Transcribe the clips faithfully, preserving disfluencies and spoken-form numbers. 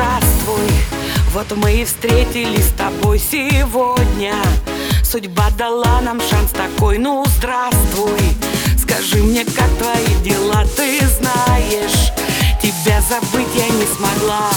здравствуй, вот мы и встретились с тобой сегодня. Судьба дала нам шанс такой, ну здравствуй. Скажи мне, как твои дела, ты знаешь, тебя забыть я не смогла.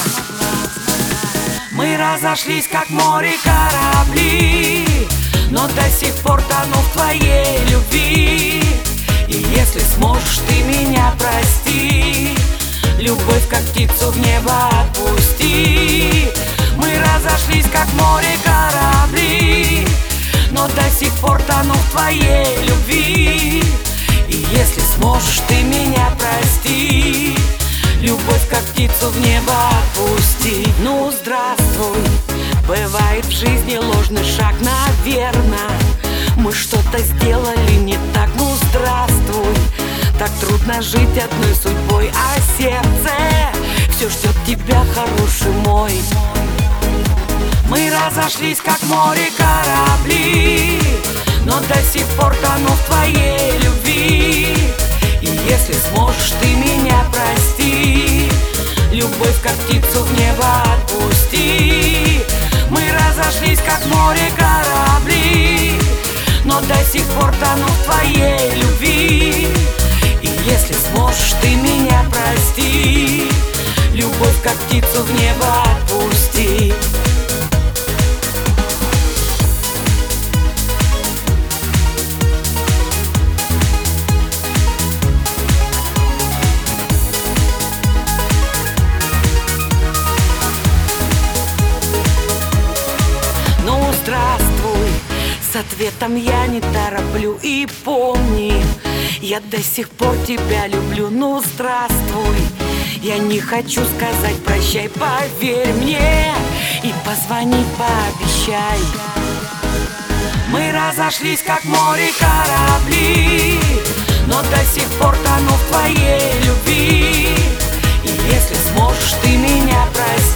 Мы разошлись, как море корабли, но до сих пор тону в твоей любви. И если сможешь ты меня прости, любовь как птицу в небо отпусти. Мы разошлись, как море корабли, но до сих пор тону в твоей любви. И если сможешь ты меня прости, любовь как птицу в небо отпусти. Ну здравствуй, бывает в жизни ложный шаг, наверно. Мы что-то сделали не так, ну здравствуй. Так трудно жить одной судьбой, а сердце все ждет тебя, хороший мой. Мы разошлись, как море корабли, но до сих пор тону в твоей любви. И если сможешь ты меня прости, любовь как птицу в небо отпусти. Мы разошлись, как море корабли, но до сих пор тону в твоей любви. И если сможешь ты меня прости, любовь как птицу в небо отпусти. Здравствуй, с ответом я не тороплю. И помни, я до сих пор тебя люблю. Ну здравствуй, я не хочу сказать прощай, поверь мне и позвони, пообещай. Мы разошлись, как море корабли, но до сих пор тону в твоей любви. И если сможешь ты меня простить,